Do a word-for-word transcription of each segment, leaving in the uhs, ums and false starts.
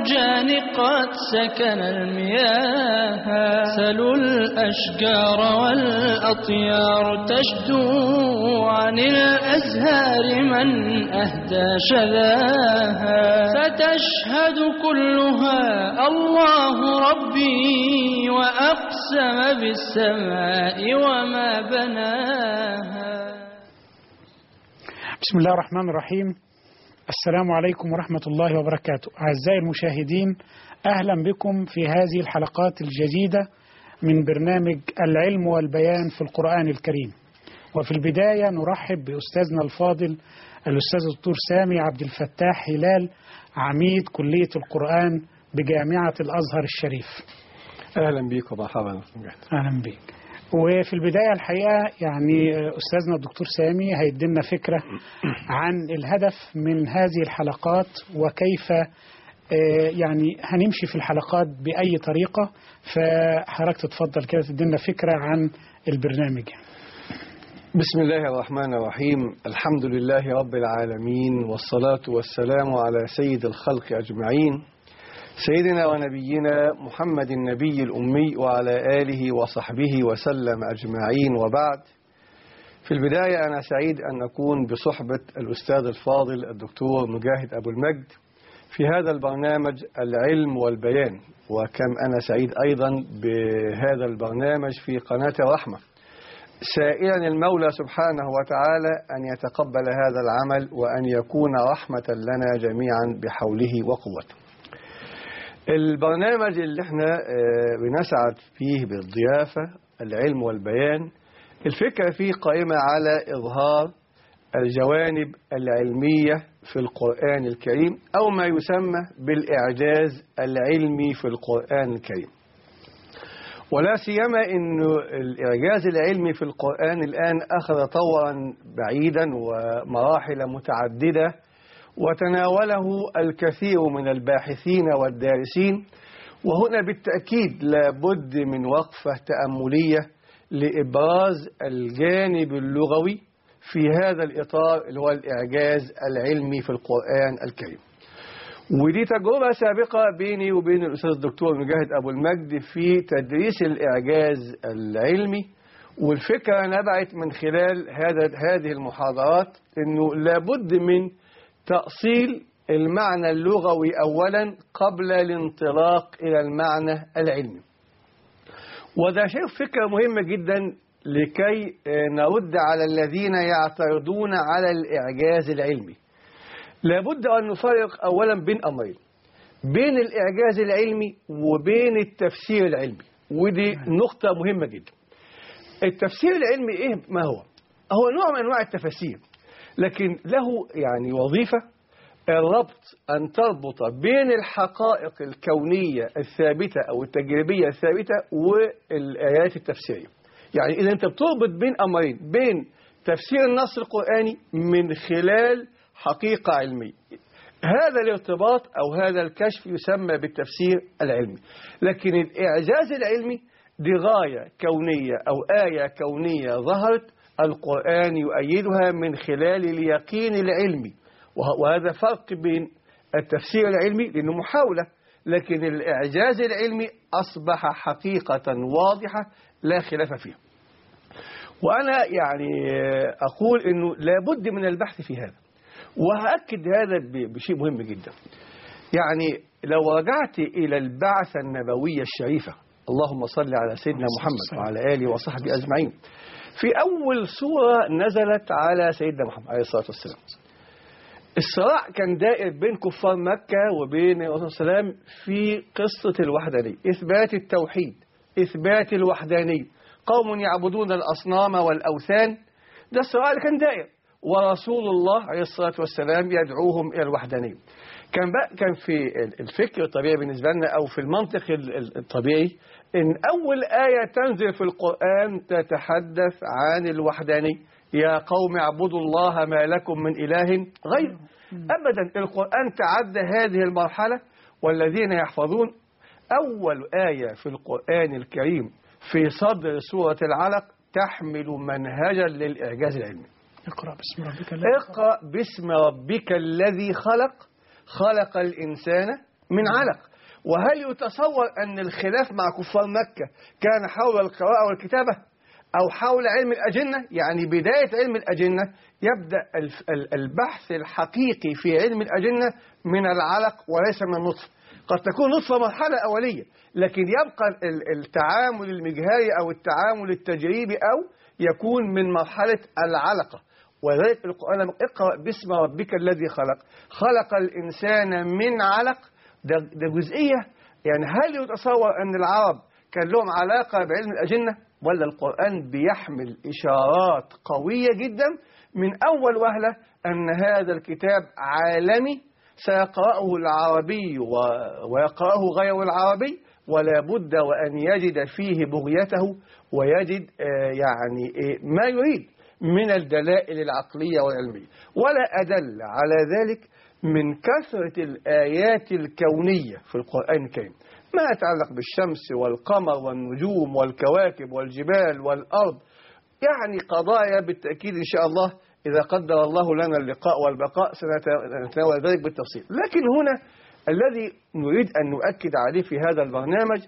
المرجان قد سكن المياه سلوا الأشجار والأطيار تشدو عن الأزهار من أهدى شذاها ستشهد كلها الله ربي وأقسم بالسماء وما بناها. بسم الله الرحمن الرحيم. السلام عليكم ورحمة الله وبركاته. أعزائي المشاهدين، أهلا بكم في هذه الحلقات الجديدة من برنامج العلم والبيان في القرآن الكريم. وفي البداية نرحب بأستاذنا الفاضل الأستاذ الدكتور سامي عبد الفتاح هلال، عميد كلية القرآن بجامعة الأزهر الشريف. أهلا بك ومرحبا. أهلا بك. وفي البداية الحقيقة يعني أستاذنا الدكتور سامي هيدينا فكرة عن الهدف من هذه الحلقات وكيف يعني هنمشي في الحلقات بأي طريقة، فحضرتك تتفضل كده تدينا فكرة عن البرنامج. بسم الله الرحمن الرحيم. الحمد لله رب العالمين، والصلاة والسلام على سيد الخلق أجمعين، سيدنا ونبينا محمد النبي الأمي وعلى آله وصحبه وسلم أجمعين، وبعد. في البداية أنا سعيد أن أكون بصحبة الأستاذ الفاضل الدكتور مجاهد أبو المجد في هذا البرنامج العلم والبيان، وكم أنا سعيد أيضا بهذا البرنامج في قناة الرحمة، سائلا المولى سبحانه وتعالى أن يتقبل هذا العمل وأن يكون رحمة لنا جميعا بحوله وقوته. البرنامج اللي احنا بنسعد فيه بالضيافة العلم والبيان، الفكرة فيه قائمة على إظهار الجوانب العلمية في القرآن الكريم، أو ما يسمى بالإعجاز العلمي في القرآن الكريم. ولا سيما أن الإعجاز العلمي في القرآن الآن أخذ طورا بعيدا ومراحل متعددة، وتناوله الكثير من الباحثين والدارسين. وهنا بالتأكيد لابد من وقفة تأملية لإبراز الجانب اللغوي في هذا الإطار اللي هو الإعجاز العلمي في القرآن الكريم. ودي تجربة سابقة بيني وبين الأستاذ الدكتور مجاهد أبو المجد في تدريس الإعجاز العلمي، والفكرة نبعت من خلال هذا هذه المحاضرات أنه لابد من تأصيل المعنى اللغوي أولا قبل الانطلاق إلى المعنى العلمي. وده شيء فكرة مهمة جدا لكي نرد على الذين يعترضون على الإعجاز العلمي. لابد أن نفرق أولا بين أمرين، بين الإعجاز العلمي وبين التفسير العلمي، ودي نقطة مهمة جدا. التفسير العلمي إيه ما هو؟ هو نوع من أنواع التفسير، لكن له يعني وظيفة الربط، أن تربط بين الحقائق الكونية الثابتة أو التجريبية الثابتة والآيات التفسيرية. يعني إذا أنت بتربط بين أمرين، بين تفسير النص القرآني من خلال حقيقة علمية، هذا الارتباط أو هذا الكشف يسمى بالتفسير العلمي. لكن الإعجاز العلمي دي غاية كونية أو آية كونية ظهرت، القرآن يؤيدها من خلال اليقين العلمي، وهذا فرق بين التفسير العلمي لأنه محاولة، لكن الإعجاز العلمي أصبح حقيقة واضحة لا خلاف فيها. وأنا يعني أقول أنه لابد من البحث في هذا، وهأكد هذا بشيء مهم جدا. يعني لو رجعت إلى البعثة النبوية الشريفة، اللهم صل على سيدنا محمد وعلى آله وصحبه أجمعين، في أول سورة نزلت على سيدنا محمد عليه الصلاة والسلام، الصراع كان دائر بين كفار مكة وبين الرسول صلى الله عليه وسلم في قصة الوحدانية، إثبات التوحيد، إثبات الوحدانية. قوم يعبدون الأصنام والأوثان، ده الصراع اللي كان دائر، ورسول الله عليه الصلاة والسلام يدعوهم إلى الوحدانية. كان بقى كان في الفكر الطبيعي بالنسبة لنا أو في المنطق الطبيعي إن أول آية تنزل في القرآن تتحدث عن الوحدانية، يا قوم اعبدوا الله ما لكم من إله غيره. أبدا القرآن تعدى هذه المرحلة. والذين يحفظون أول آية في القرآن الكريم في صدر سورة العلق تحمل منهجا للإعجاز العلمي. اقرأ باسم ربك الذي اقرأ باسم ربك الذي خلق، خلق الإنسان من علق. وهل يتصور أن الخلاف مع كفار مكة كان حول القراءة والكتابة أو حول علم الأجنة؟ يعني بداية علم الأجنة يبدأ البحث الحقيقي في علم الأجنة من العلق وليس من النطفة. قد تكون نطفة مرحلة أولية، لكن يبقى التعامل المجهري أو التعامل التجريبي أو يكون من مرحلة العلقة. وذلك القرآن اقرأ باسم ربك الذي خلق، خلق الإنسان من علق. ده, ده جزئية. يعني هل يتصور أن العرب كان لهم علاقة بعلم الأجنة؟ ولا القرآن بيحمل إشارات قوية جدا من أول وهلة أن هذا الكتاب عالمي سيقرأه العربي ويقرأه غير العربي، ولا بد وأن يجد فيه بغيته ويجد يعني ما يريد من الدلائل العقلية والعلمية. ولا أدل على ذلك من كثرة الآيات الكونية في القرآن الكريم، ما يتعلق بالشمس والقمر والنجوم والكواكب والجبال والأرض. يعني قضايا بالتأكيد إن شاء الله إذا قدر الله لنا اللقاء والبقاء سنتناول ذلك بالتفصيل. لكن هنا الذي نريد أن نؤكد عليه في هذا البرنامج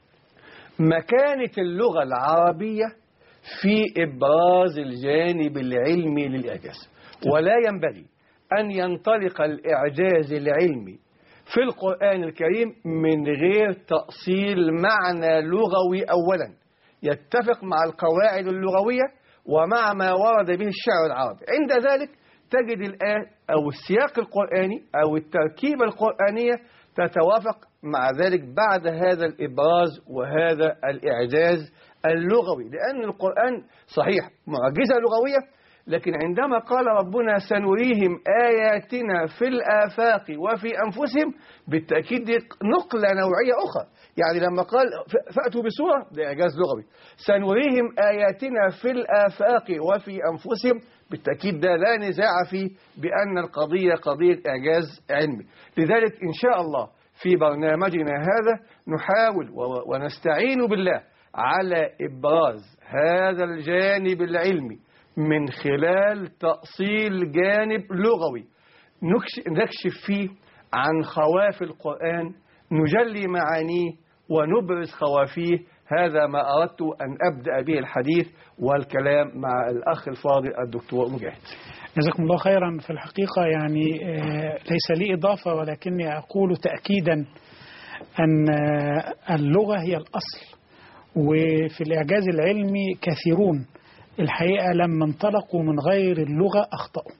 مكانة اللغة العربية في إبراز الجانب العلمي للإعجاز. ولا ينبغي أن ينطلق الإعجاز العلمي في القرآن الكريم من غير تأصيل معنى لغوي أولا يتفق مع القواعد اللغوية ومع ما ورد به الشعر العربي. عند ذلك تجد الآية أو السياق القرآني أو التركيبة القرآنية تتوافق مع ذلك بعد هذا الإبراز وهذا الإعجاز اللغوي. لأن القرآن صحيح معجزة لغوية، لكن عندما قال ربنا سنريهم آياتنا في الآفاق وفي أنفسهم بالتأكيد نقلة نوعية أخرى. يعني لما قال فأتوا بسورة ده إعجاز لغوي، سنريهم آياتنا في الآفاق وفي أنفسهم بالتأكيد ده لا نزاع فيه بأن القضية قضية إعجاز علمي. لذلك إن شاء الله في برنامجنا هذا نحاول ونستعين بالله على إبراز هذا الجانب العلمي من خلال تأصيل جانب لغوي نكشف فيه عن خواف القرآن، نجلي معانيه ونبرز خوافيه. هذا ما أردت أن أبدأ به الحديث والكلام مع الأخ الفاضل الدكتور مجاهد. جزاكم الله خيرا. في الحقيقة يعني ليس لي إضافة ولكني أقول تأكيدا أن اللغة هي الأصل، وفي الإعجاز العلمي كثيرون الحقيقة لما انطلقوا من غير اللغة أخطأوا،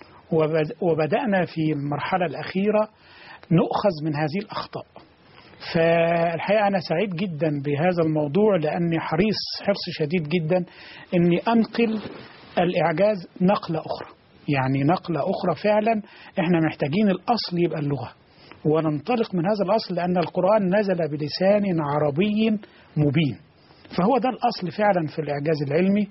وبدأنا في المرحلة الأخيرة نؤخذ من هذه الأخطاء. فالحقيقة أنا سعيد جدا بهذا الموضوع لأني حريص حرص شديد جدا أني أنقل الإعجاز نقلة أخرى، يعني نقلة أخرى فعلا. إحنا محتاجين الأصل يبقى اللغة وننطلق من هذا الأصل، لأن القرآن نزل بلسان عربي مبين، فهو ده الأصل فعلا في الإعجاز العلمي.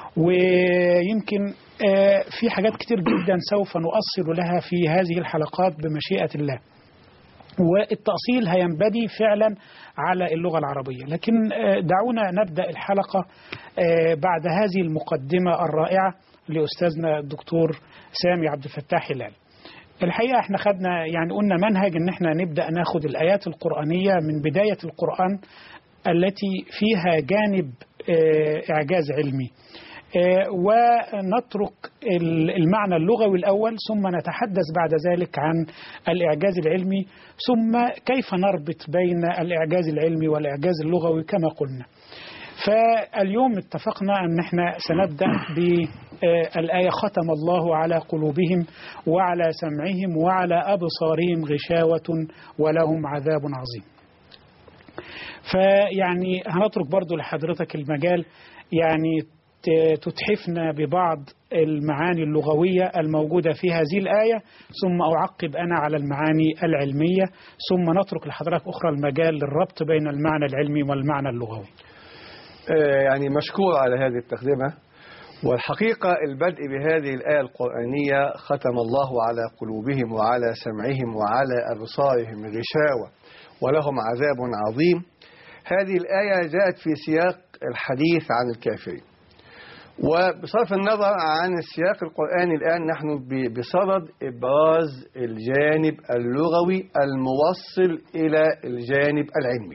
ويمكن في حاجات كتير جدا سوف نؤصل لها في هذه الحلقات بمشيئة الله، والتأصيل هينبدي فعلا على اللغة العربية. لكن دعونا نبدأ الحلقة بعد هذه المقدمة الرائعة لأستاذنا الدكتور سامي عبد الفتاح هلال. الحقيقة احنا خدنا يعني قلنا منهج ان احنا نبدأ ناخد الآيات القرآنية من بداية القرآن التي فيها جانب إعجاز علمي، ونترك المعنى اللغوي الأول، ثم نتحدث بعد ذلك عن الإعجاز العلمي، ثم كيف نربط بين الإعجاز العلمي والإعجاز اللغوي كما قلنا. فاليوم اتفقنا أن احنا سنبدأ بالآية ختم الله على قلوبهم وعلى سمعهم وعلى أبصارهم غشاوة ولهم عذاب عظيم. فيعني هنترك برضو لحضرتك المجال يعني تتحفنا ببعض المعاني اللغوية الموجودة في هذه الآية، ثم أعقب أنا على المعاني العلمية، ثم نترك لحضرتك أخرى المجال للربط بين المعنى العلمي والمعنى اللغوي. يعني مشكور على هذه التقدمة. والحقيقة البدء بهذه الآية القرآنية ختم الله على قلوبهم وعلى سمعهم وعلى أبصارهم غشاوة ولهم عذاب عظيم. هذه الآية جاءت في سياق الحديث عن الكافرين، وبصرف النظر عن السياق القرآني الآن نحن بصدد إبراز الجانب اللغوي الموصل إلى الجانب العلمي.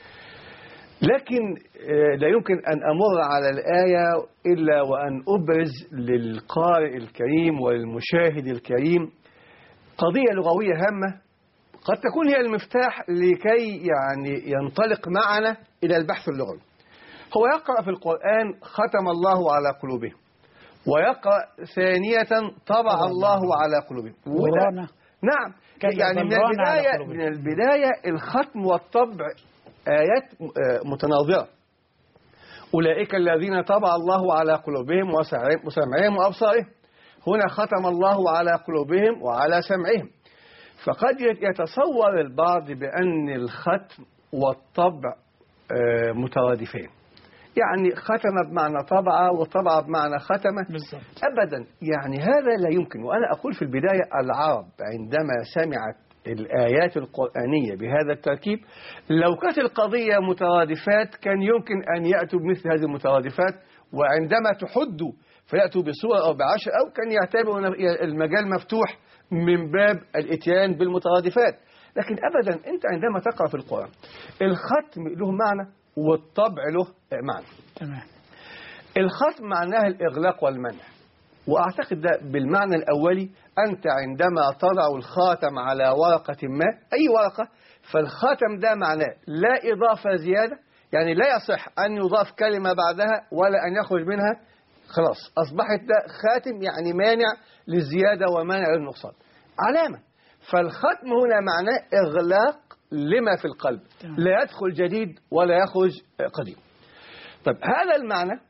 لكن لا يمكن أن أمر على الآية إلا وأن أبرز للقارئ الكريم والمشاهد الكريم قضية لغوية هامة قد تكون هي المفتاح لكي يعني ينطلق معنا إلى البحث اللغوي. هو يقرأ في القرآن ختم الله على قلوبهم، ويقرأ ثانية طبع الله على قلوبهم. نعم، يعني من البداية من البداية الختم والطبع آيات متناظرة. أولئك الذين طبع الله على قلوبهم وسمعهم وأبصارهم. هنا ختم الله على قلوبهم وعلى سمعهم. فقد يتصور البعض بأن الختم والطبع مترادفين، يعني ختم بمعنى طبع وطبع بمعنى ختم. بالضبط. أبدا، يعني هذا لا يمكن. وأنا أقول في البداية العرب عندما سمعت الآيات القرآنية بهذا التركيب لو كانت القضية مترادفات كان يمكن أن يأتوا بمثل هذه المترادفات، وعندما تحدوا فيأتوا بصورة أو بعشر، أو كان يعتبروا المجال مفتوح من باب الاتيان بالمترادفات. لكن أبدا، أنت عندما تقرأ في القرآن الختم له معنى والطبع له معنى. تمام. الختم معناه الإغلاق والمنع، وأعتقد ده بالمعنى الأولي. أنت عندما تضع الخاتم على ورقة ما، أي ورقة، فالخاتم ده معناه لا إضافة زيادة، يعني لا يصح أن يضاف كلمة بعدها ولا أن يخرج منها، خلاص أصبحت ده خاتم، يعني مانع للزيادة ومانع للنقصان، علامة. فالختم هنا معناه إغلاق لما في القلب، لا يدخل جديد ولا يخرج قديم. طيب هذا المعنى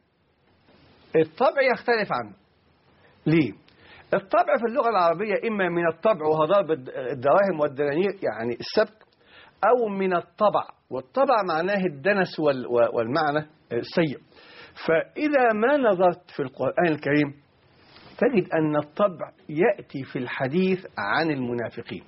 الطبع يختلف عنه. ليه؟ الطبع في اللغة العربية إما من الطبع وهو ضرب الدراهم والدنانير، يعني السبت، أو من الطبع، والطبع معناه الدنس والمعنى السيء. فإذا ما نظرت في القرآن الكريم تجد أن الطبع يأتي في الحديث عن المنافقين،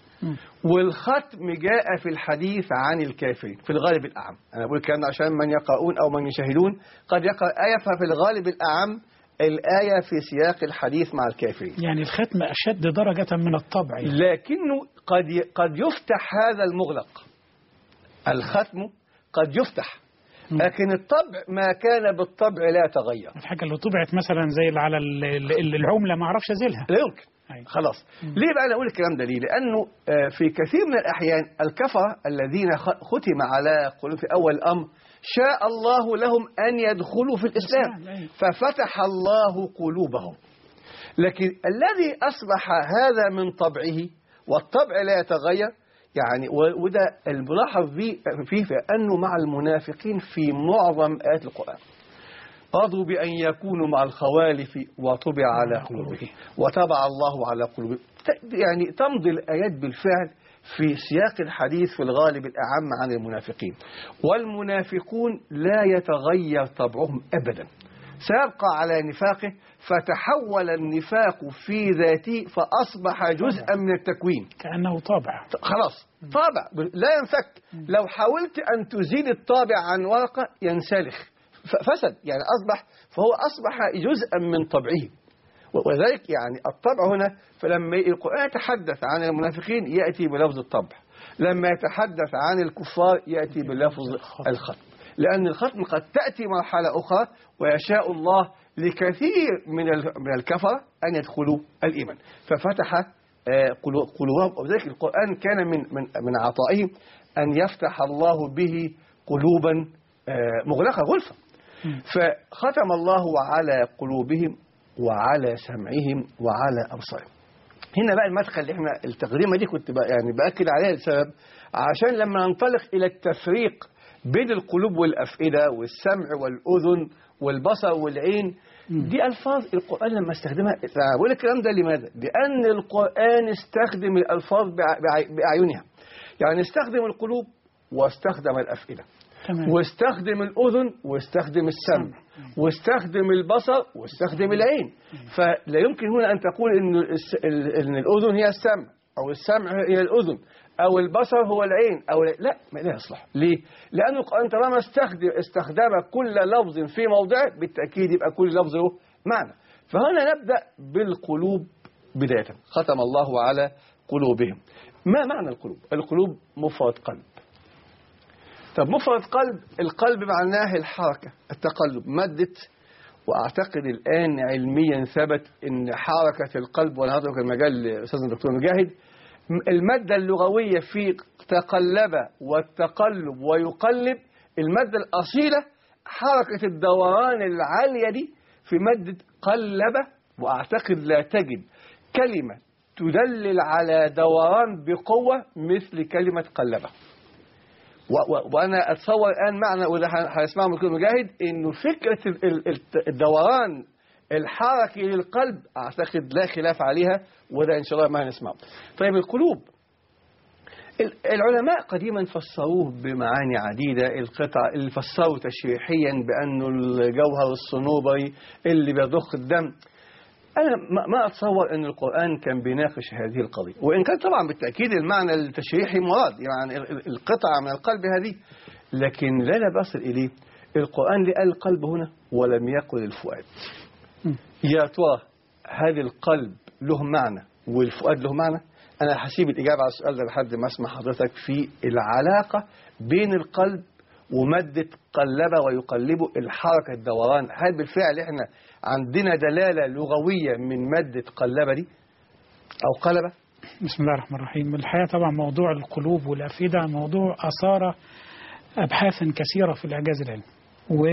والختم جاء في الحديث عن الكافرين في الغالب الأعم. أنا أقول الكلام عشان من يقرؤون أو من يشاهدون قد يقرأ آية ففي الغالب الأعم الآية في سياق الحديث مع الكافرين. يعني الختم أشد درجة من الطبع، لكنه قد قد يفتح هذا المغلق. الختم قد يفتح، لكن الطبع ما كان بالطبع لا يتغير. الحاجة اللي طبعت مثلا زي اللي على العملة ما أعرفش أزيلها، لا يمكن. أي. خلاص. مم. ليه بقى أنا أقول الكلام ده؟ ليه؟ لأنه في كثير من الأحيان الكفرة الذين ختم على قلوب في أول الأمر شاء الله لهم أن يدخلوا في الإسلام ففتح الله قلوبهم، لكن الذي أصبح هذا من طبعه والطبع لا يتغير، يعني وده الملاحظ فيه في أنه مع المنافقين في معظم آيات القرآن رضوا بأن يكونوا مع الخوالف وطبع على قلوبهم وطبع الله على قلوبهم. يعني تمضي الآيات بالفعل في سياق الحديث في الغالب الأعم عن المنافقين، والمنافقون لا يتغير طبعهم أبدا، سيبقى على نفاقه، فتحول النفاق في ذاته فأصبح جزءا من التكوين كأنه طابع، خلاص طابع لا ينفك. لو حاولت أن تزيل الطابع عن ورقة ينسلخ فسد، يعني أصبح فهو أصبح جزءا من طبعه. وذلك يعني الطبع هنا، فلما القرآن يتحدث عن المنافقين يأتي بلفظ الطبع، لما يتحدث عن الكفار يأتي بلفظ الختم، لأن الختم قد تأتي مرحلة أخرى ويشاء الله لكثير من من الكفرة أن يدخلوا الإيمان ففتح قلوبهم. وذلك القرآن كان من من من عطائه أن يفتح الله به قلوبا مغلقة غلفة. فختم الله على قلوبهم وعلى سمعهم وعلى أبصارهم. هنا بقى المدخل اللي احنا التقديمة دي كنت بقى يعني بأكد عليها لسبب، عشان لما ننطلق إلى التفريق بين القلوب والأفئدة والسمع والأذن والبصر والعين، دي ألفاظ القرآن لما استخدمها. بقول الكلام ده لماذا؟ لأن القرآن استخدم الألفاظ بأعينها، يعني استخدم القلوب واستخدم الأفئدة، واستخدم الأذن واستخدم السمع واستخدم البصر واستخدم العين. فلا يمكن هنا أن تقول إن إن الأذن هي السمع أو السمع هي الأذن أو البصر هو العين أو لا ما لا يصلح. ليه؟ لأن القرآن طالما استخدم استخدم كل لفظ في موضعه بالتأكيد يبقى كل لفظ له معنى. فهنا نبدأ بالقلوب بداية. ختم الله على قلوبهم. ما معنى القلوب؟ القلوب مفرد قلب. طب مفرد قلب، القلب معناه الحركة، التقلب، مادة. وأعتقد الآن علميا ثبت أن حركة القلب، وأنا هترك المجال لأستاذنا الدكتور مجاهد، المادة اللغوية في تقلب والتقلب ويقلب، المادة الأصيلة حركة الدوران العالية دي في مادة قلب. وأعتقد لا تجد كلمة تدلل على دوران بقوة مثل كلمة قلبة. وأنا أتصور الآن معنى وده هنسمعه من الدكتور مجاهد إنه فكرة الدوران الحركي للقلب أعتقد لا خلاف عليها، وده إن شاء الله ما هنسمعه. طيب القلوب، العلماء قديما فسروه بمعاني عديدة. القطع اللي فسروا تشريحيا بأنه الجوهر الصنوبري اللي بيضخ الدم. أنا ما أتصور أن القرآن كان بيناقش هذه القضية، وإن كان طبعا بالتأكيد المعنى التشريحي مراد، يعني القطعة من القلب هذه، لكن لا بصل إليه. القرآن اللي قال القلب هنا ولم يقل الفؤاد. يا ترى هذا القلب له معنى والفؤاد له معنى؟ أنا هسيب الإجابة على السؤال ده لحد ما أسمع حضرتك في العلاقة بين القلب ومادة قلب ويقلبه، الحركة الدوران. هل بالفعل إحنا عندنا دلالة لغوية من مادة قلبة دي أو قلبة؟ بسم الله الرحمن الرحيم. الحقيقة طبعا موضوع القلوب والأفئدة موضوع أثار أبحاثا كثيرة في الإعجاز العلمي، و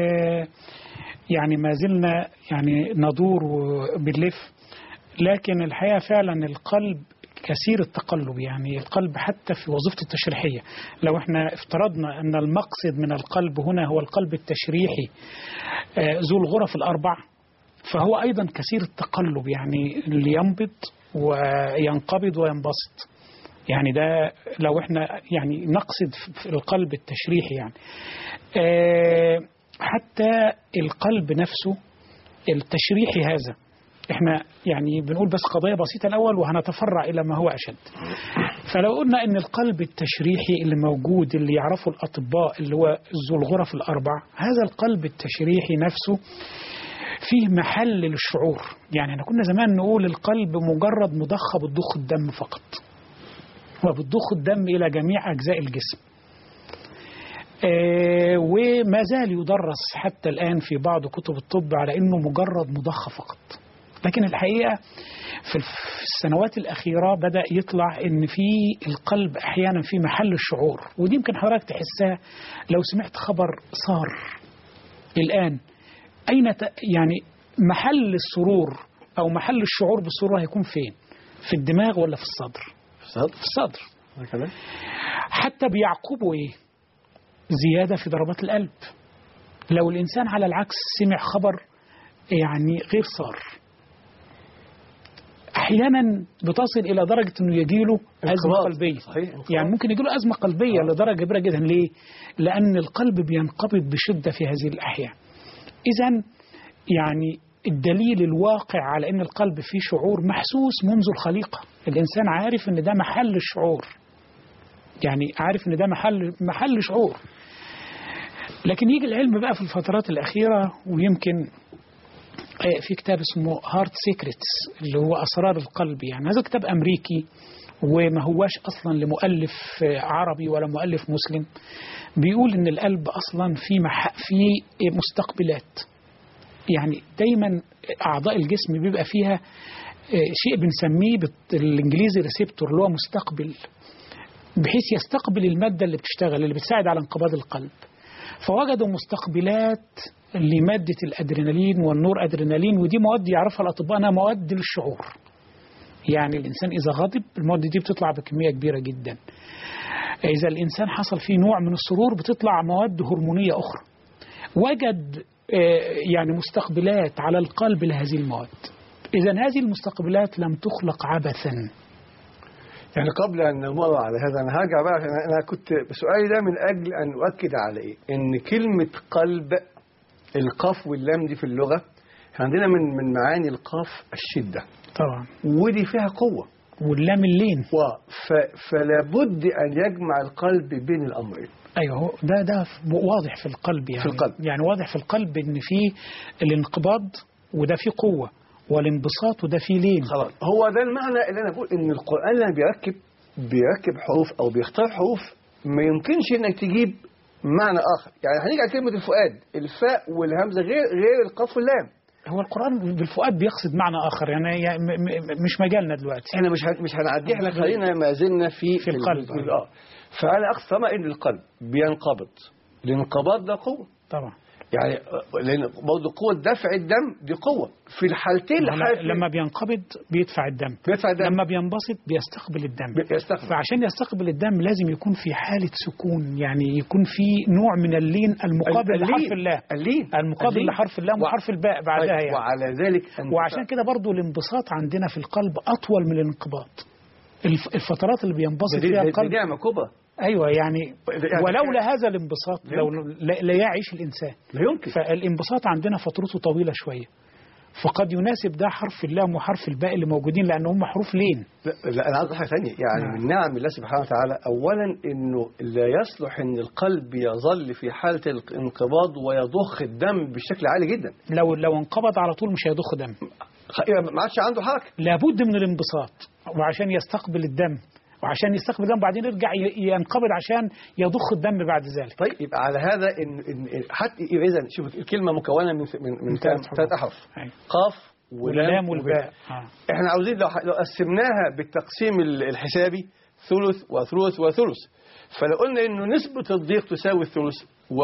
يعني ما زلنا يعني ندور باللف. لكن الحقيقة فعلا القلب كثير التقلب، يعني القلب حتى في وظيفته التشريحية. لو احنا افترضنا أن المقصد من القلب هنا هو القلب التشريحي ذو الغرف الأربع، فهو أيضا كثير التقلب، يعني اللي ينبض وينقبض وينبسط. يعني ده لو احنا يعني نقصد في القلب التشريحي، يعني حتى القلب نفسه التشريحي هذا احنا يعني بنقول بس قضية بسيطة الأول وهنتفرع إلى ما هو أشد. فلو قلنا إن القلب التشريحي اللي موجود اللي يعرفه الأطباء اللي هو ذو الغرف الأربع، هذا القلب التشريحي نفسه فيه محل للشعور. يعني احنا كنا زمان نقول القلب مجرد مضخة بتضخ الدم فقط، وبتضخ الدم إلى جميع أجزاء الجسم. آه وما زال يدرس حتى الآن في بعض كتب الطب على إنه مجرد مضخة فقط. لكن الحقيقة في السنوات الأخيرة بدأ يطلع إن في القلب أحيانا في محل الشعور، ودي يمكن حضرتك تحسها لو سمعت خبر صار الآن. أين يعني محل السرور أو محل الشعور بالسرور هيكون فين؟ في الدماغ ولا في الصدر؟ في الصدر. في الصدر. حتى بيعقبوا إيه؟ زيادة في ضربات القلب. لو الإنسان على العكس سمع خبر يعني غير صار، أحيانا بتصل إلى درجة أنه يجيله أزمة قلبية. صحيح. يعني ممكن يجيله أزمة قلبية آه. لدرجة كبيرة جدا. ليه؟ لأن القلب بينقبض بشدة في هذه الأحيان. إذن يعني الدليل الواقع على أن القلب فيه شعور محسوس منذ الخليقة. الإنسان عارف أن ده محل الشعور، يعني عارف أن ده محل محل شعور. لكن يجي العلم بقى في الفترات الأخيرة، ويمكن في كتاب اسمه هارت سيكريتس اللي هو أسرار القلب. يعني هذا كتاب أمريكي وما هواش أصلا لمؤلف عربي ولا مؤلف مسلم. بيقول إن القلب أصلا في مح في مستقبلات، يعني دايما أعضاء الجسم بيبقى فيها شيء بنسميه بالإنجليزي ريسبتور اللي هو مستقبل، بحيث يستقبل المادة اللي بتشتغل اللي بتساعد على انقباض القلب. فوجدوا مستقبلات لمادة الأدرينالين والنور أدرينالين، ودي مواد يعرفها الأطباء أنها مواد للشعور. يعني الإنسان إذا غضب المواد دي بتطلع بكمية كبيرة جدا. إذا الإنسان حصل فيه نوع من السرور بتطلع مواد هرمونية أخرى. وجد يعني مستقبلات على القلب لهذه المواد. إذا هذه المستقبلات لم تخلق عبثا. يعني قبل أن نمر على هذا أنا هرجع بقى، أنا كنت سؤالي ده من أجل أن أؤكد على إيه؟ إن كلمة قلب القاف واللام دي في اللغة عندنا من من معاني القاف الشدة طبعا، ودي فيها قوة. واللام اللين. ف... فلا بد أن يجمع القلب بين الأمرين. أيوه هو ده ده واضح في القلب يعني. في القلب يعني واضح في القلب إن فيه الانقباض وده فيه قوة، والانبساط وده فيه لين. خلاص، هو ده المعنى اللي أنا بقول إن القرآن لما بيركب بيركب حروف أو بيختار حروف ما يمكنش إنك تجيب معنى آخر. يعني هنيجي على كلمة الفؤاد، الفاء والهمزة غير غير القاف واللام. هو القرآن بالفؤاد بيقصد معنى آخر يعني, يعني م م مش مجالنا دلوقتي. احنا مش مش هنعديه، احنا خلينا ما زلنا في في القلب. اه فأنا أقصد طبعا إن القلب بينقبض. الانقباض ده قوة طبعا، يعني لأن برضه قوة دفع الدم دي قوة في الحالتين. لما بينقبض بيدفع الدم. بيدفع الدم، لما بينبسط بيستقبل الدم. بيستقبل. فعشان يستقبل الدم لازم يكون في حالة سكون، يعني يكون في نوع من اللين المقابل اللين. لحرف الله. اللين المقابل اللين. لحرف الله وحرف الباء بعدها يعني. وعلى ذلك وعشان كده برضه الانبساط عندنا في القلب أطول من الانقباض. الفترات اللي بينبسط فيها القلب دي نعمة كبرى. أيوة يعني ولولا هذا الانبساط لو لا يعيش الإنسان. لا يمكن. فالانبساط عندنا فترته طويلة شوية، فقد يناسب ده حرف اللام وحرف الباء اللي موجودين لأن هم حروف لين. لا, لا أنا عايز حاجة ثانية يعني. نعم. من نعم الله سبحانه وتعالى أولا إنه لا يصلح إن القلب يظل في حالة الانقباض ويضخ الدم بشكل عالي جدا. لو لو انقبض على طول مش هيضخ دم، ما عادش عنده حركة. لابد من الانبساط وعشان يستقبل الدم، وعشان يستقبل الدم بعدين يرجع ينقبض عشان يضخ الدم بعد ذلك. طيب يبقى على هذا إن, إن حتى إذا شوف الكلمة مكونة من من من ثلاث أحرف، قاف ولام والباء. آه. إحنا عاوزين لو لو قسمناها بالتقسيم الحسابي ثلث وثلث وثلث، فلو قلنا إنه نسبة الضيق تساوي الثلث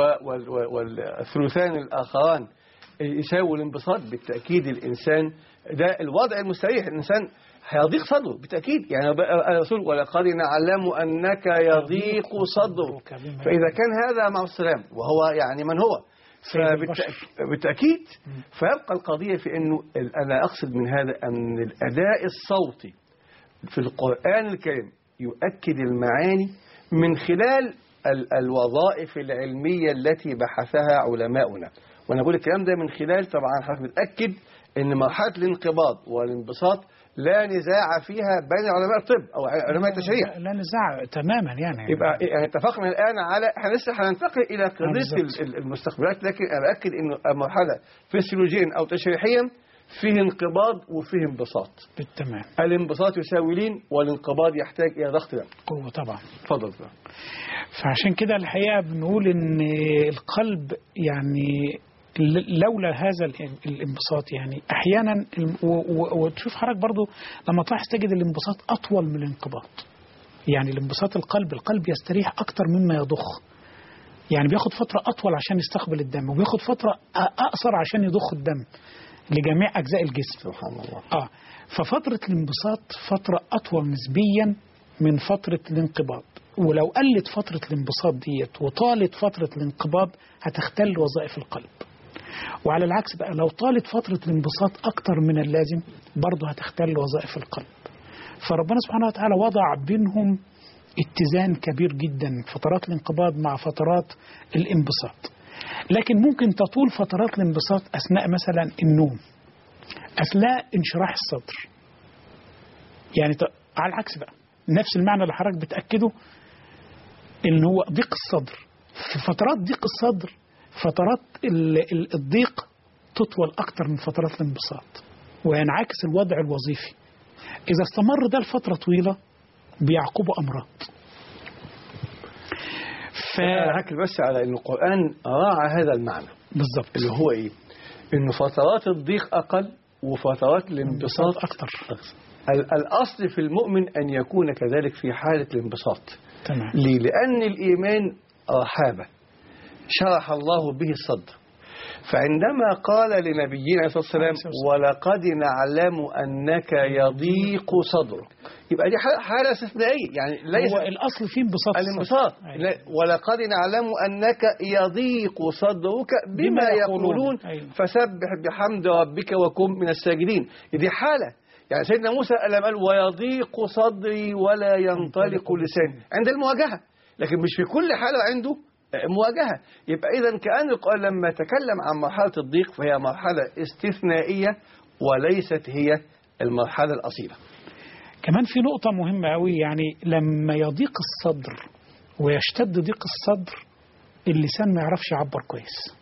والثلثان الآخران يساوي الانبساط، بالتأكيد الإنسان ده الوضع المستريح. الإنسان هيضيق صدره بالتأكيد. يعني الرسول ولقد نعلم أنك يضيق صدرك، فإذا كان هذا مع السلام وهو يعني من هو فبالتأكيد فيبقى القضية في أنه أنا أقصد من هذا أن الأداء الصوتي في القرآن الكريم يؤكد المعاني من خلال الوظائف العلمية التي بحثها علماؤنا. وأنا أقول الكلام ده من خلال طبعا حضرتك متأكد أن مرحلة الانقباض والانبساط لا نزاع فيها بين علماء الطب أو علماء التشريع. لا نزاع تماما يعني. يبقى يعني اتفقنا الآن على احنا لسه هننتقل إلى قضية المستقبلات، لكن أنا أكد إنه مرحلة فسيولوجيا أو تشريحيا فيه انقباض وفيه انبساط. بالتمام. الانبساط يساوي لين والانقباض يحتاج إلى ضغط دم. قوة طبعا. اتفضل. فعشان كده الحقيقة بنقول إن القلب يعني لولا هذا الانبساط يعني احيانا وتشوف حضرتك برضو لما تلاحظ تجد الانبساط اطول من الانقباض. يعني الانبساط القلب القلب يستريح اكتر مما يضخ، يعني بياخد فترة اطول عشان يستقبل الدم وبياخد فترة اقصر عشان يضخ الدم لجميع اجزاء الجسم. سبحان الله. اه ففترة الانبساط فترة اطول نسبيا من فترة الانقباض، ولو قلت فترة الانبساط ديت وطالت فترة الانقباض هتختل وظائف القلب. وعلى العكس بقى لو طالت فترة الانبساط أكتر من اللازم برضه هتختل وظائف القلب. فربنا سبحانه وتعالى وضع بينهم اتزان كبير جدا، فترات الانقباض مع فترات الانبساط. لكن ممكن تطول فترات الانبساط أثناء مثلا النوم، أثناء انشراح الصدر. يعني على العكس بقى نفس المعنى اللي حضرتك بتأكده إن هو ضيق الصدر. في فترات ضيق الصدر فترات الضيق تطول أكتر من فترات الانبساط وينعكس الوضع الوظيفي. إذا استمر ده لفترة طويلة بيعقبه أمراض. ف... هكذا بس على أن القرآن راعى هذا المعنى بالضبط، اللي هو إيه؟ إنه فترات الضيق أقل وفترات الانبساط أكتر. الأصل في المؤمن أن يكون كذلك في حالة الانبساط. تمام. ليه؟ لأن الإيمان رحابة شرح الله به الصدر. فعندما قال لنبينا عليه الصلاة والسلام ولقد نعلم أنك يضيق صدرك، يبقى دي حالة استثنائية. يعني ليس هو الأصل فيه انبساط الانبساط. ولقد نعلم أنك يضيق صدرك بما يقولون فسبح بحمد ربك وكن من الساجدين. دي حالة. يعني سيدنا موسى لما قال ويضيق صدري ولا ينطلق لساني عند المواجهة، لكن مش في كل حالة عنده مواجهة. يبقى إذن كأن القرآن لما تكلم عن مرحلة الضيق فهي مرحلة استثنائية وليست هي المرحلة الأصيلة. كمان في نقطة مهمة قوي، يعني لما يضيق الصدر ويشتد ضيق الصدر اللسان ما يعرفش يعبر كويس.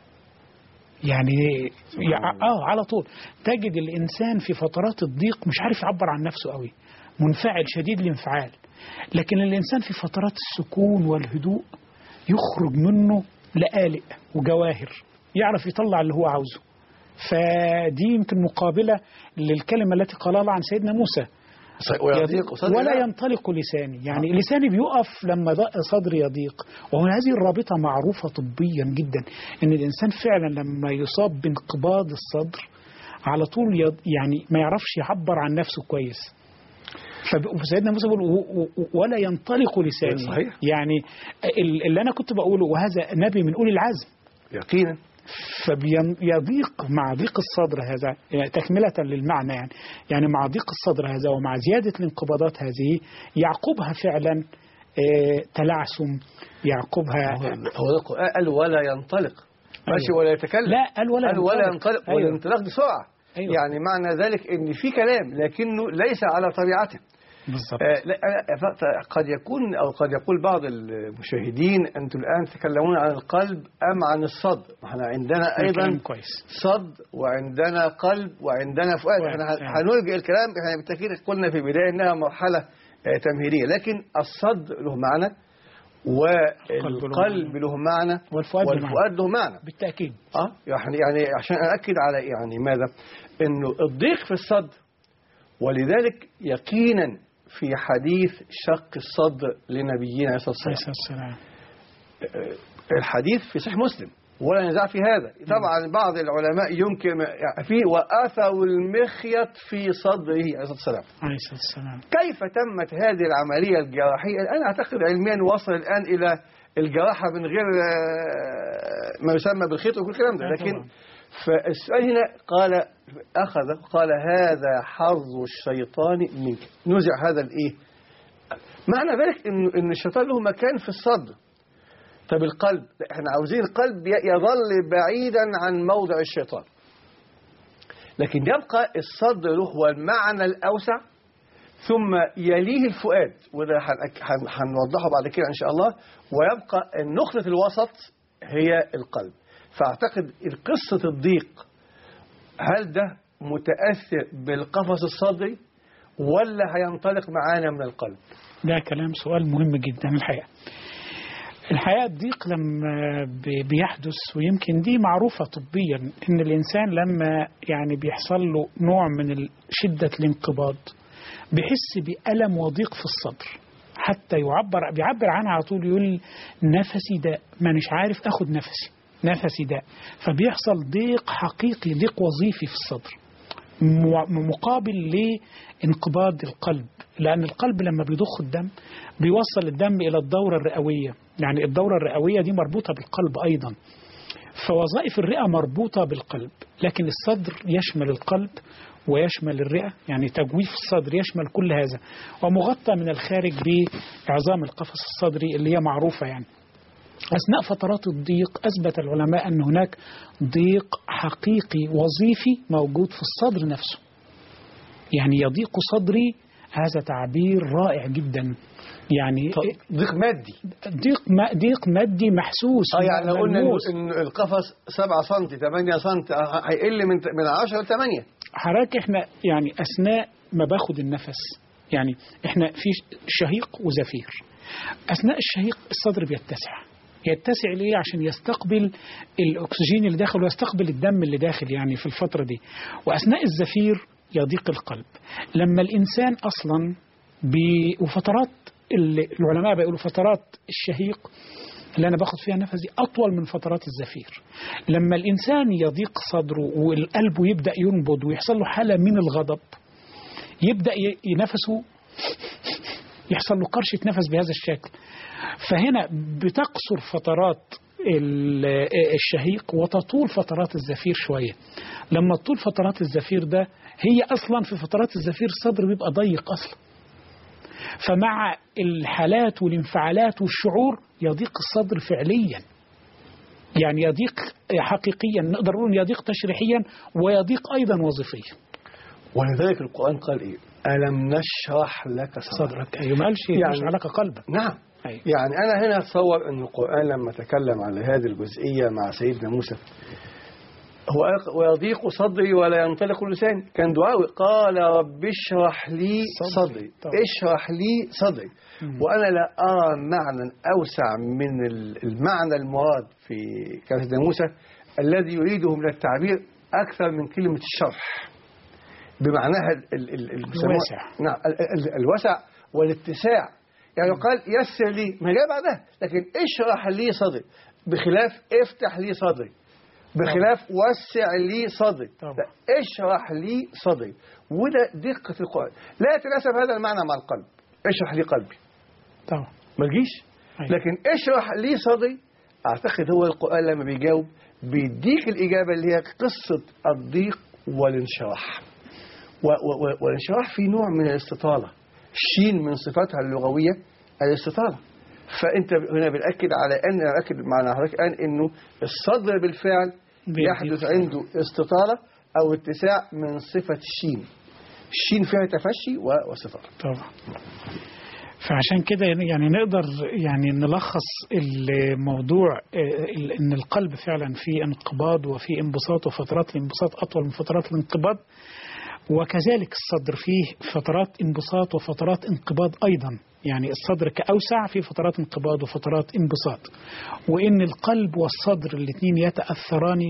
يعني يع- اه على طول تجد الإنسان في فترات الضيق مش عارف يعبر عن نفسه قوي، منفعل شديد الانفعال. لكن الإنسان في فترات السكون والهدوء يخرج منه لآلئ وجواهر، يعرف يطلع اللي هو عاوزه. فدي يمكن مقابلة للكلمة التي قالها الله عن سيدنا موسى، ويضيق صدري ولا لا. ينطلق لساني. يعني لساني بيقف لما ضاق صدري يضيق. وهذه الرابطة معروفة طبيا جدا، ان الانسان فعلا لما يصاب بانقباض الصدر على طول يض... يعني ما يعرفش يعبر عن نفسه كويس. فسيدنا موسى بيقول و- و- ولا ينطلق لساني. صحيح. يعني ال- اللي انا كنت بقوله، وهذا نبي من اولي العزم، يقينا. فيضيق مع ضيق الصدر هذا، يعني تكملة للمعنى، يعني يعني مع ضيق الصدر هذا ومع زيادة الانقباضات هذه يعقبها فعلا آه، تلعثم، يعقبها هو قال ولا ينطلق، ماشي، ولا يتكلم. لا قال ولا قال ولا ينطلق. ينطلق، أيوة. والانطلاق بسرعة. أيوة. يعني معنى ذلك ان في كلام لكنه ليس على طبيعته. بالضبط. آه لا، أنا- قد يكون او قد يقول بعض المشاهدين انتم الان تتكلمون عن القلب ام عن الصدر؟ احنا عندنا كلام ايضا كويس. صد وعندنا قلب وعندنا فؤاد. فؤاد. احنا آه. هنلجئ الكلام، احنا بالتاكيد قلنا في البدايه انها مرحله آه، تمهيديه، لكن الصد له معنى والقلب له معنى والفؤاد له معنى. والفؤاد له معنى. بالتأكيد. اه يعني يعني عشان أأكد على يعني ماذا؟ إنه الضيق في الصدر، ولذلك يقينا في حديث شق الصدر لنبينا عليه الصلاة عليه والسلام، الصلاة والسلام. الحديث في صحيح مسلم ولا نزاع في هذا. طبعا بعض العلماء يمكن فيه وآثر المخيط في صدره عليه الصلاة والسلام. عليه الصلاة والسلام. كيف تمت هذه العملية الجراحية؟ الآن أعتقد علميا وصل الآن إلى الجراحة من غير آه، ما يسمى بالخيط وكل الكلام ده. آه لكن طبعا. فالسؤال هنا قال أخذ قال هذا حظ الشيطان منك، نزع هذا الإيه؟ معنى ذلك إن إن الشيطان له مكان في الصدر. طب القلب، لا، احنا عاوزين القلب يظل بعيدا عن موضع الشيطان، لكن يبقى الصدر له هو المعنى الأوسع، ثم يليه الفؤاد، وده هن- هن- هنوضحه بعد كده إن شاء الله، ويبقى النقطة الوسط هي القلب. فأعتقد قصة الضيق، هل ده متأثر بالقفص الصدري ولا هينطلق معانا من القلب؟ ده كلام سؤال مهم جدا الحقيقة. الحقيقة الضيق لما بي- بيحدث، ويمكن دي معروفة طبيا، إن الإنسان لما يعني بيحصل له نوع من ال- شدة الانقباض بيحس بألم وضيق في الصدر، حتى يعبر بيعبر عنها على طول، يقول نفسي داء، ما مش عارف أخد نفسي، نفسي داء. فبيحصل ضيق حقيقي، ضيق وظيفي في الصدر، م- مقابل لانقباض القلب، لأن القلب لما بيضخ الدم بيوصل الدم إلى الدورة الرئوية. يعني الدورة الرئوية دي مربوطة بالقلب أيضا، فوظائف الرئة مربوطة بالقلب، لكن الصدر يشمل القلب ويشمل الرئة، يعني تجويف الصدر يشمل كل هذا، ومغطى من الخارج بعظام القفص الصدري اللي هي معروفة. يعني أثناء فترات الضيق أثبت العلماء أن هناك ضيق حقيقي وظيفي موجود في الصدر نفسه. يعني يضيق صدري، هذا تعبير رائع جدا. يعني ضيق مادي. ضيق ما ضيق مادي محسوس. اه يعني لو قلنا ملموس. ان القفص سبعة سنتي ثمانية سنتي هيقل من من عشرة ل ثمانية. حضرتك احنا يعني اثناء ما باخد النفس، يعني احنا في شهيق وزفير. اثناء الشهيق الصدر بيتسع، يتسع ليه؟ عشان يستقبل الاكسجين اللي داخل ويستقبل الدم اللي داخل يعني في الفترة دي. واثناء الزفير يضيق القلب. لما الانسان اصلا ب- وفترات ال- العلماء بيقولوا فترات الشهيق اللي أنا باخد فيها نفس دي أطول من فترات الزفير. لما الإنسان يضيق صدره والقلب يبدأ ينبض ويحصل له حالة من الغضب، يبدأ ي- ينفسه يحصل له قرشة نفس بهذا الشكل. فهنا بتقصر فترات ال- الشهيق وتطول فترات الزفير شوية. لما تطول فترات الزفير ده، هي أصلا في فترات الزفير الصدر بيبقى ضيق أصلا، فمع الحالات والانفعالات والشعور يضيق الصدر فعليا. يعني يضيق حقيقيا، نقدر نقول يضيق تشريحيا ويضيق أيضا وظيفيا. ولذلك القرآن قال إيه؟ ألم نشرح لك صدرك. صدرك أيوة، ما قالش يعني نشرح لك قلبك. نعم. أيوة. يعني أنا هنا أتصور أن القرآن لما تكلم على هذه الجزئية مع سيدنا موسى هو ويضيق صدري ولا ينطلق لساني، كان دعاء قال رب اشرح لي صدري, صدري. اشرح لي صدري. مم. وأنا لا أرى معنى أوسع من المعنى المراد في كلام سيدنا موسى الذي يريده من التعبير أكثر من كلمة الشرح بمعناها ال ال الواسع. نعم الوسع والاتساع. يعني قال يسر لي ما جاء بعدها، لكن اشرح لي صدري بخلاف افتح لي صدري بخلاف وسع لي صدري. اشرح لي صدري، وده دقة القرآن. لا يتناسب هذا المعنى مع القلب، اشرح لي قلبي طبعا ما تجيش. لكن اشرح لي صدري اعتقد هو القرآن لما بيجاوب بيديك الإجابة اللي هي قصة الضيق والانشراح. والانشراح في نوع من الاستطالة، الشين من صفاتها اللغوية الاستطالة. فأنت هنا بنأكد على أن أكد معنى حضرتك الآن إنه الصدر بالفعل يحدث عنده استطالة أو اتساع من صفة الشين. الشين فيها تفشي واستطالة. طبعا. فعشان كده يعني نقدر يعني نلخص الموضوع إن القلب فعلا فيه انقباض وفيه انبساط، وفترات الانبساط أطول من فترات الانقباض، وكذلك الصدر فيه فترات انبساط وفترات انقباض أيضا. يعني الصدر كأوسع في فترات انقباض وفترات انبساط، وإن القلب والصدر الاثنين يتأثران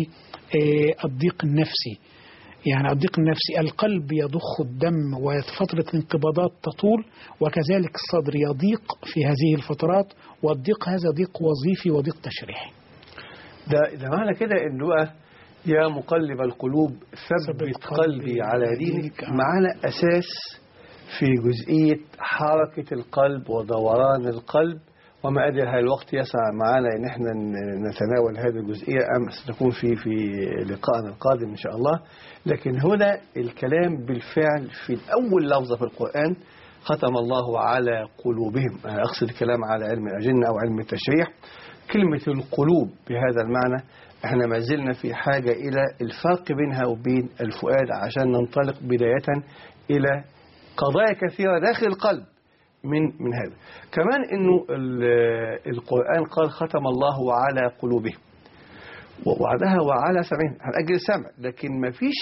بالضيق النفسي. يعني الضيق النفسي القلب يضخ الدم وفترة الانقباضات تطول، وكذلك الصدر يضيق في هذه الفترات، والضيق هذا ضيق وظيفي وضيق تشريحي. ده, ده معنى كده إنه يا مقلب القلوب ثبت قلبي على دينك معنا أساس في جزئية حركة القلب ودوران القلب. وما أدري هل الوقت يسع معنا إن احنا نتناول هذه الجزئية أم ستكون في في لقائنا القادم إن شاء الله. لكن هنا الكلام بالفعل في أول لفظة في القرآن ختم الله على قلوبهم. أنا أقصد الكلام على علم الأجنة أو علم التشريح. كلمة القلوب بهذا المعنى احنا ما زلنا في حاجة إلى الفرق بينها وبين الفؤاد عشان ننطلق بداية إلى قضايا كثيرة داخل القلب من من هذا. كمان إنه القرآن قال ختم الله على قلوبهم، وبعدها وعلى سمعهم على أجل السمع. لكن ما فيش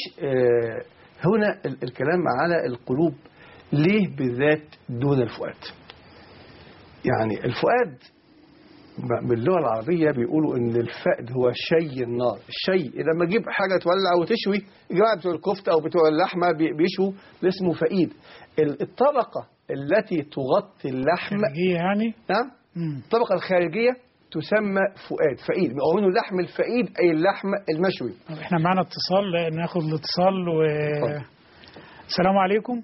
هنا الكلام على القلوب ليه بالذات دون الفؤاد. يعني الفؤاد باللغة العربية بيقولوا إن الفأد هو شي النار. الشي لما أجيب حاجة تولع وتشوي، الجماعة بتوع الكفتة أو بتوع اللحمة بيشوا اسمه فئيد. الطبقة التي تغطي اللحم يعني نعم الطبقة الخارجية تسمى فؤاد فئيد، ومنه اللحم الفئيد أي اللحم المشوي. احنا معنا اتصال، ناخذ الاتصال. و... السلام عليكم.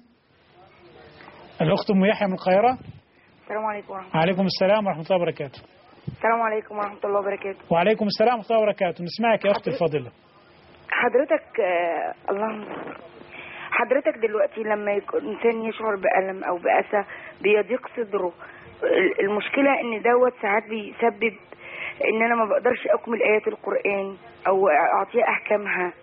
الأخت أم يحيى من القاهرة. السلام عليكم ورحمة الله. وعليكم السلام ورحمة الله وبركاته. السلام عليكم ورحمة الله وبركاته. وعليكم السلام ورحمة الله وبركاته. نسمعك يا أختي الفاضلة. حضرتك آه اللهم حضرتك دلوقتي لما يكون إنسان يشعر بألم أو بأسى بيضيق صدره، المشكلة إن دوت ساعات بيسبب إن أنا ما بقدرش أكمل آيات القرآن أو أعطيها أحكامها.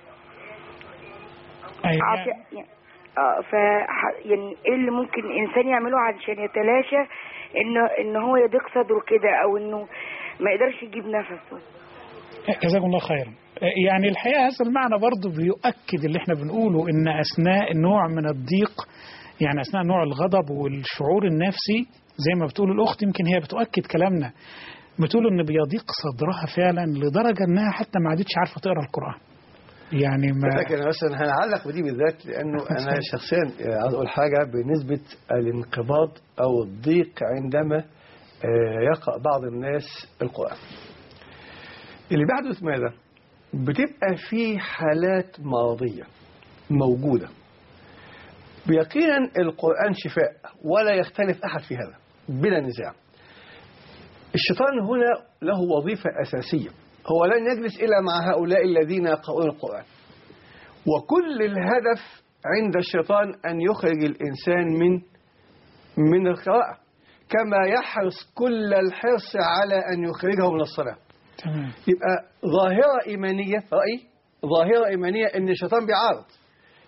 أيوة. أعطي... آه ف يعني إيه اللي ممكن إنسان يعمله علشان يتلاشى إنه إن هو يضيق صدره كده، أو إنه ما يقدرش يجيب نفسه؟ جزاكم الله خيرا. يعني الحقيقة هذا المعنى برضو بيؤكد اللي احنا بنقوله، إن أثناء نوع من الضيق، يعني أثناء نوع الغضب والشعور النفسي زي ما بتقول الأخت، يمكن هي بتؤكد كلامنا، بتقول إن بيضيق صدرها فعلا لدرجة إنها حتى ما عادتش عارفة تقرأ القرآن. يعني ما لكن مثلا هنعلق بدي بالذات لأنه أنا شخصيا عايز أقول حاجة بنسبة الانقباض أو الضيق عندما يقرأ بعض الناس القرآن. اللي بيحدث ماذا؟ بتبقى في حالات مرضية موجودة. بيقينا القرآن شفاء ولا يختلف أحد في هذا بلا نزاع. الشيطان هنا له وظيفة أساسية، هو لن يجلس إلا مع هؤلاء الذين يقرؤون القرآن، وكل الهدف عند الشيطان أن يخرج الإنسان من من القراءة، كما يحرص كل الحرص على أن يخرجه من الصلاة. يبقى ظاهرة إيمانية، رأي ظاهرة إيمانية أن الشيطان بيعارض،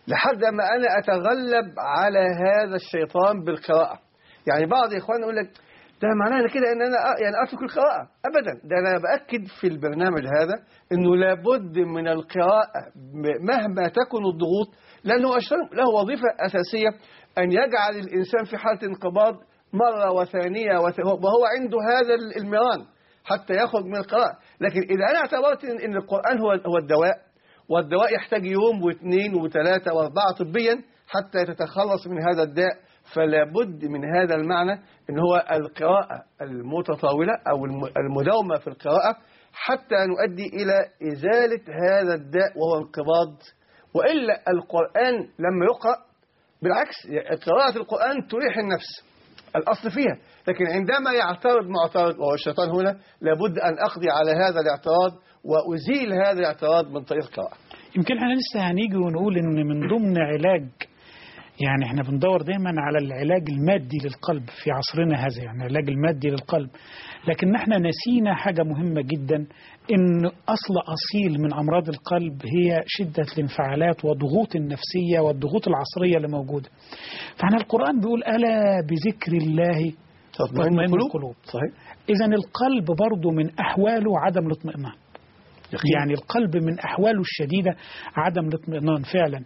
لحد ما أنا أتغلب على هذا الشيطان بالقراءة. يعني بعض إخواننا يقول لك ده معناه كده أن أنا يعني أترك القراءة. أبدا، ده أنا بأكد في البرنامج هذا أنه لابد من القراءة مهما تكن الضغوط، لأنه أصلا له وظيفة أساسية أن يجعل الإنسان في حالة انقباض مرة وثانية وهو عنده هذا الميران حتى يخرج من القراءة. لكن إذا أنا اعتبرت أن القرآن هو هو الدواء، والدواء يحتاج يوم واثنين وثلاثة وأربعة طبيا حتى تتخلص من هذا الداء، فلا بد من هذا المعنى أن هو القراءة المتطاولة أو المداومة في القراءة حتى نؤدي إلى إزالة هذا الداء وهو انقباض. وإلا القرآن لما يقرأ بالعكس، قراءة القرآن تريح النفس الأصل فيها، لكن عندما يعترض معترض وهو الشيطان هنا لابد أن أقضي على هذا الاعتراض وأزيل هذا الاعتراض من طريق القراءة. يمكن احنا لسه هنيجي ونقول إن من ضمن علاج، يعني احنا بندور دايما على العلاج المادي للقلب في عصرنا هذا، يعني العلاج المادي للقلب، لكن احنا نسينا حاجة مهمة جدا، ان اصل اصيل من امراض القلب هي شدة الانفعالات والضغوط النفسية والضغوط العصرية اللي موجودة. فاحنا القرآن بيقول ألا بذكر الله تطمئن القلوب. صحيح. اذا القلب برضو من احواله عدم الاطمئنان، يعني القلب من أحواله الشديدة عدم الاطمئنان فعلا.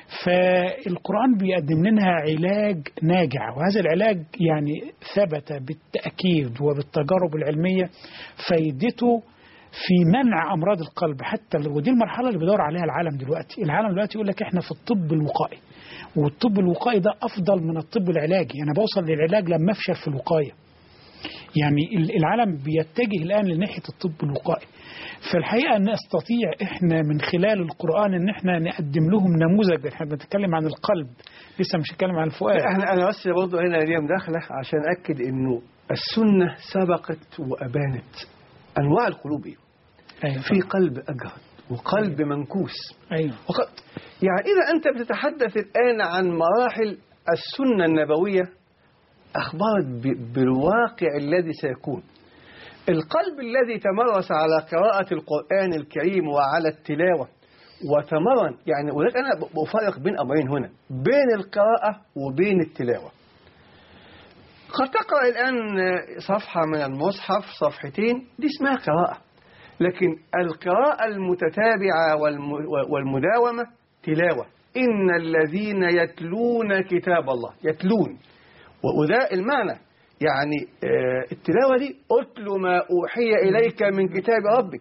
فالقرآن بيقدم لنا علاج ناجع، وهذا العلاج يعني ثبت بالتأكيد وبالتجارب العلمية فايدته في منع أمراض القلب حتى، ودي المرحلة اللي بيدور عليها العالم دلوقتي. العالم دلوقتي يقول لك احنا في الطب الوقائي، والطب الوقائي ده أفضل من الطب العلاجي. أنا بوصل للعلاج لما أفشل في الوقاية. يعني العالم بيتجه الآن لناحية الطب الوقائي. فالحقيقة نستطيع إحنا من خلال القرآن إن إحنا نقدم لهم نموذج. إحنا بنتكلم عن القلب، لسه مش هنتكلم عن الفؤاد. إحنا أنا بس برضه هنا ليه مداخلة عشان أكد إنه السنة سبقت وأبانت أنواع القلوب. أيوة. في قلب أجهد وقلب أيوة. منكوس. أيوة. وق... يعني إذا أنت بتتحدث الآن عن مراحل السنة النبوية أخبرت ب... بالواقع الذي سيكون. القلب الذي تمرس على قراءة القرآن الكريم وعلى التلاوة وتمرن، يعني ولكن أنا بفرق بين أمرين هنا، بين القراءة وبين التلاوة. قد تقرأ الآن صفحة من المصحف، صفحتين، دي اسمها قراءة. لكن القراءة المتتابعة والمداومة تلاوة. إن الذين يتلون كتاب الله، يتلون، وده المعنى. يعني التلاوة دي أتل ما أوحي إليك من كتاب ربك.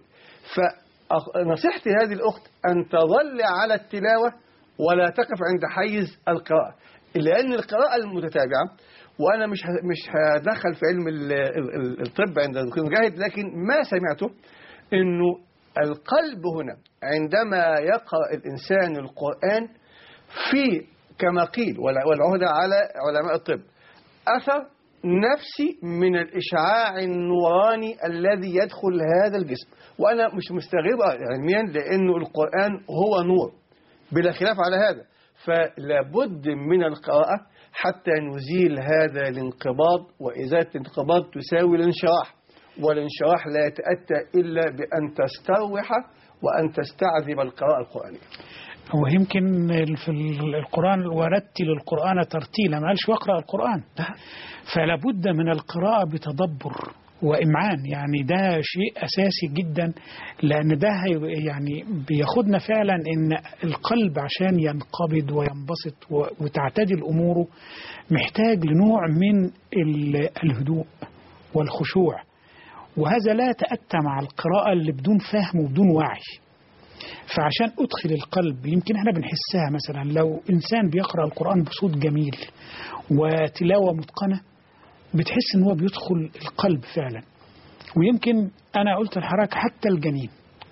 فنصيحتي هذه الأخت أن تظل على التلاوة ولا تقف عند حيز القراءة، لأن القراءة المتتابعة، وأنا مش مش هدخل في علم الطب عند الدكتور مجاهد، لكن ما سمعته إنه القلب هنا عندما يقرأ الإنسان القرآن في كما قيل والعهدة على علماء الطب أثر نفسي من الإشعاع النوراني الذي يدخل هذا الجسم. وأنا مش مستغربة علميا لأنه القرآن هو نور بلا خلاف على هذا. فلا بد من القراءة حتى نزيل هذا الانقباض، وإزالة الانقباض تساوي الانشراح، والانشراح لا يتأتى إلا بأن تستروح وأن تستعذب القراءة القرآنية. هو يمكن في القرآن ورتل القرآن ترتيلا، ما قالش واقرأ القرآن. فلا بد من القراءة بتدبر وإمعان، يعني ده شيء أساسي جدا، لأن ده يعني بياخدنا فعلا إن القلب عشان ينقبض وينبسط وتعتدل أموره محتاج لنوع من الهدوء والخشوع، وهذا لا يتأتى مع القراءة اللي بدون فهم وبدون وعي. فعشان أدخل القلب، يمكن احنا بنحسها مثلا لو إنسان بيقرأ القرآن بصوت جميل وتلاوة متقنة بتحس ان هو بيدخل القلب فعلا. ويمكن أنا قلت الحركة حتى الجنين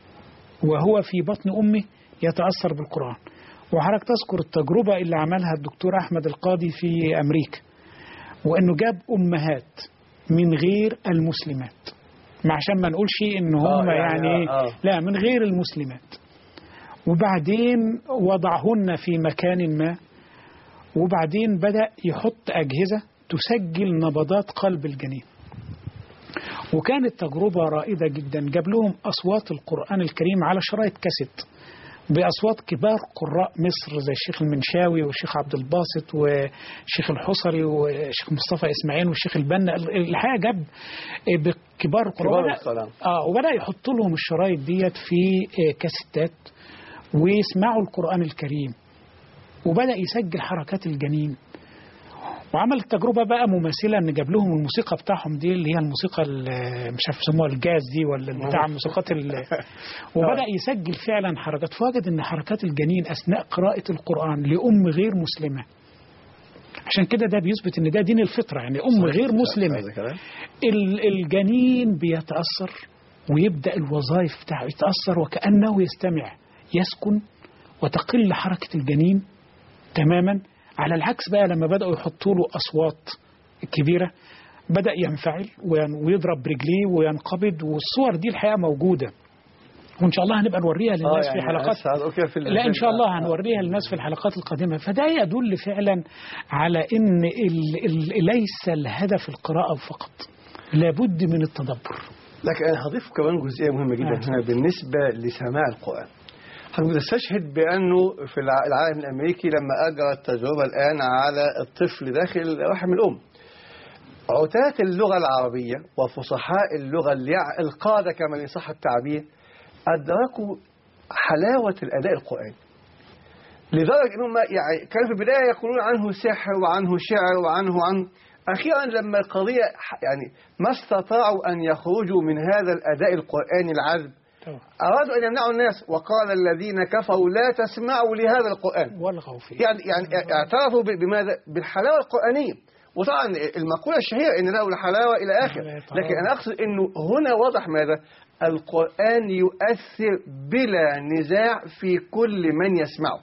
وهو في بطن أمه يتأثر بالقرآن. وحضرتك تذكر التجربة اللي عملها الدكتور أحمد القاضي في أمريكا، وأنه جاب أمهات من غير المسلمات، ما عشان ما نقولش إن هم آه يعني, يعني آه آه. لا، من غير المسلمات، وبعدين وضعهن في مكان ما، وبعدين بدأ يحط أجهزة تسجل نبضات قلب الجنين. وكانت تجربة رائدة جدا. جاب لهم أصوات القرآن الكريم على شرايط كاسيت بأصوات كبار قراء مصر زي الشيخ المنشاوي والشيخ عبد الباسط والشيخ الحصري والشيخ مصطفى إسماعيل والشيخ البنا. الحقيقة جاب بكبار قراء آه وبدأ يحط لهم الشرايط ديت في كاسيتات ويسمعوا القرآن الكريم، وبدأ يسجل حركات الجنين، وعمل التجربة بقى مماثلة ان جاب لهم الموسيقى بتاعهم دي اللي هي الموسيقى مش عارف يسموها الجاز دي ولا بتاع الموسيقات وبدأ يسجل فعلا حركات، فوجد ان حركات الجنين اثناء قراءة القرآن لأم غير مسلمة. عشان كده ده بيثبت ان ده دين الفطرة، يعني أم غير مسلمة الجنين بيتأثر ويبدأ الوظائف بتاعه يتأثر وكأنه يستمع، يسكن وتقل حركة الجنين تماما. على العكس بقى لما بدأوا يحطوا له أصوات كبيرة بدأ ينفعل ويضرب برجليه وينقبض، والصور دي الحقيقة موجودة، وإن شاء الله هنبقى نوريها للناس آه يعني في حلقات في لا إن شاء الله هنوريها للناس في الحلقات القادمة. فده يدل فعلا على إن ال ال ليس الهدف القراءة فقط، لابد من التدبر. لكن أنا هضيف كمان جزئية مهمة جدا آه. هنا بالنسبة لسماع القرآن. حضرتك تستشهد بأنه في العالم الأمريكي لما أجرى التجربة الآن على الطفل داخل رحم الأم، عتاة اللغة العربية وفصحاء اللغة القادة كما يصح التعبير أدركوا حلاوة الأداء القرآني، لدرجة أنهم يعني كانوا في البداية يقولون عنه سحر وعنه شعر وعنه عنه أخيرا لما القضية يعني ما استطاعوا أن يخرجوا من هذا الأداء القرآني العذب أرادوا أن يمنعوا الناس، وقال الذين كفروا لا تسمعوا لهذا القرآن والغوا فيه. يعني يعني اعترفوا بماذا؟ بالحلاوة القرآنية. وطبعا المقولة الشهيرة إن له الحلاوة إلى آخر، لكن أنا أقصد أنه هنا واضح ماذا؟ القرآن يؤثر بلا نزاع في كل من يسمعه،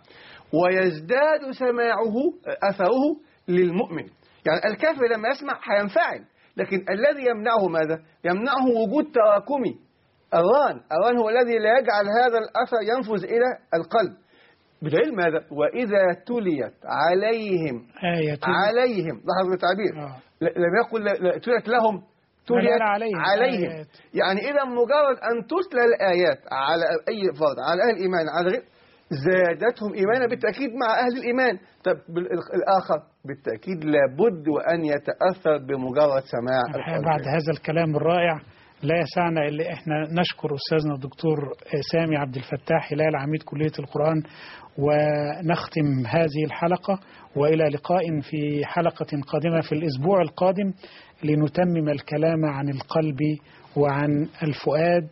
ويزداد سماعه أثره للمؤمن. يعني الكافر لما يسمع هينفعل، لكن الذي يمنعه ماذا؟ يمنعه وجود تراكمي. الران الران هو الذي لا يجعل هذا الأثر ينفذ إلى القلب. بالعلم ماذا؟ وإذا تليت عليهم آية عليهم لاحظوا التعبير آه. لم يقل تليت لهم، تليت عليهم, عليهم. آيات. يعني إذا مجرد أن تتلى الآيات على أي فرد، على أهل الإيمان على غير، زادتهم إيمانا بالتأكيد مع أهل الإيمان. طب الآخر بالتأكيد لابد وأن يتأثر بمجرد سماع القرآن. بعد هذا الكلام الرائع لا يسعنا إلا إحنا نشكر أستاذنا الدكتور سامي عبد الفتاح هلال عميد كلية القرآن، ونختم هذه الحلقة وإلى لقاء في حلقة قادمة في الأسبوع القادم لنتمم الكلام عن القلب وعن الفؤاد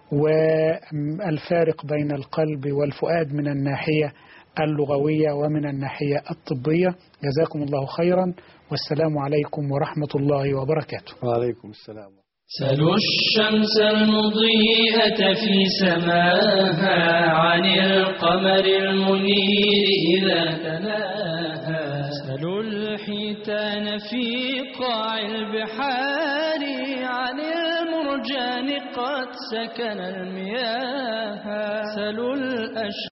والفارق بين القلب والفؤاد من الناحية اللغوية ومن الناحية الطبية. جزاكم الله خيرا، والسلام عليكم ورحمة الله وبركاته. وعليكم السلام. سلوا الشمس المضيئة في سماها عن القمر المنير إذا تلاها، سلوا الحيتان في قاع البحار عن المرجان قد سكن المياه، سلوا الأشجار